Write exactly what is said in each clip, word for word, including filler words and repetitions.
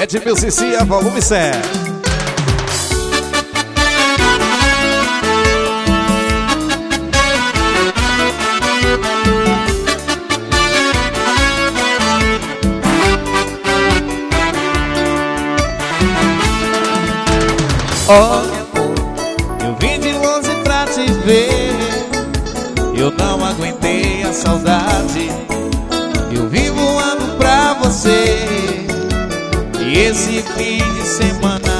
Edmil Cicia, volume sete. Olha, amor, eu vim de longe pra te ver. Eu não aguentei a saudade. Eu vim voando pra você. E esse fim de semana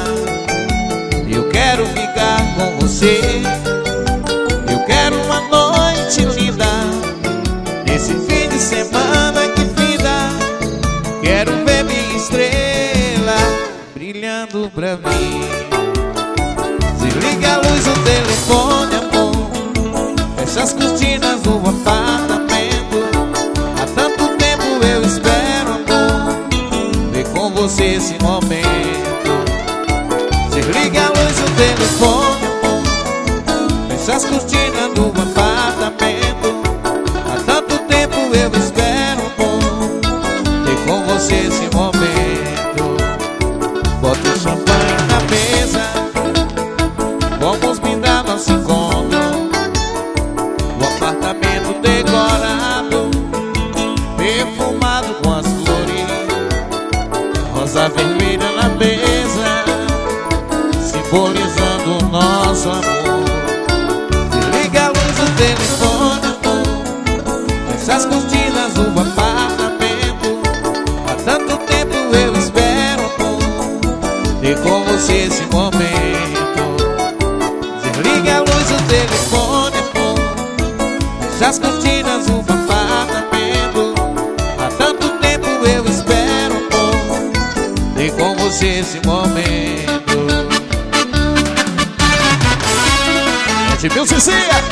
eu quero ficar com você. Eu quero uma noite linda. Nesse fim de semana que finda, quero ver minha estrela brilhando pra mim. Desliga a luz do telefone, amor. Fecha as cortinas do apartamento. Há tanto tempo eu espero, amor, ver com você esse momento. Desliga a luz do telefone, amor. Fecha as cortinas do apartamento. Há tanto tempo eu espero, amor, ver com você esse momento. Bota o champanhe na mesa, vamos brindar nosso encontro. O apartamento decorado, perfumado com as flores, rosa vermelha na mesa, simbolizando o nosso amor. Desliga a luz do telefone, amor. Fecha as cortinas do apartamento. Há tanto tempo eu espero, amor, ter com você esse momento. Desliga a luz do telefone, amor. Fecha as cortinas do apartamento. Há tanto tempo eu espero, amor, ter com você esse momento. Edmil Cicia.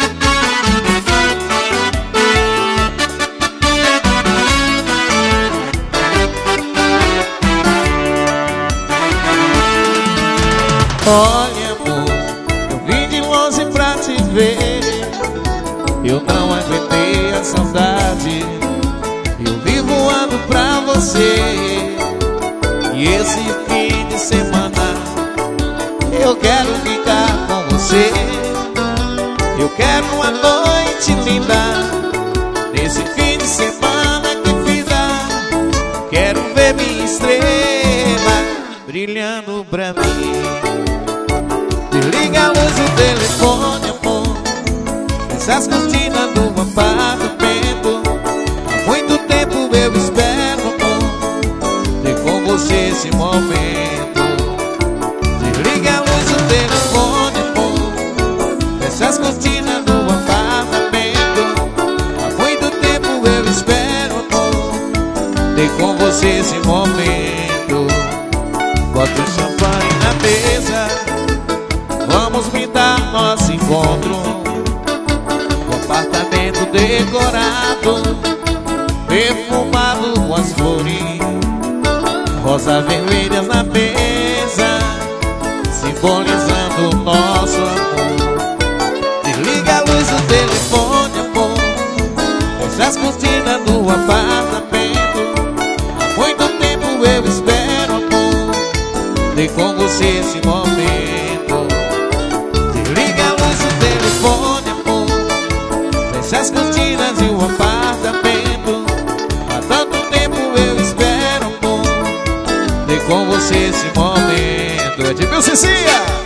Olha, amor, eu vim de longe pra te ver. Eu não aguentei a saudade. Eu vim voando pra você. E esse fim de semana eu quero ficar com você. Eu quero uma noite linda. Nesse fim de semana que vida, quero ver minha estrela brilhando pra mim. Desliga a luz do telefone, amor. Fecha as cortinas do apartamento. Há muito tempo eu espero, amor, ter com você esse momento. Desliga a luz do telefone, amor. Fecha as cortinas do apartamento. Há muito tempo eu espero, amor, ter com você esse momento. Bota o champanhe na mesa, vamos brindar nosso encontro. O apartamento decorado, perfumado com as flores, rosas vermelhas na mesa, simbolizando o nosso amor. Desliga a luz do telefone, amor. Fecha as cortinas do apartamento. Há muito tempo eu espero, amor, ter com você esse momento. Desliga a luz do telefone, amor. Fecha as cortinas e o apartamento. Há tanto tempo eu espero, amor, ter com você esse momento. Edmil Cicia.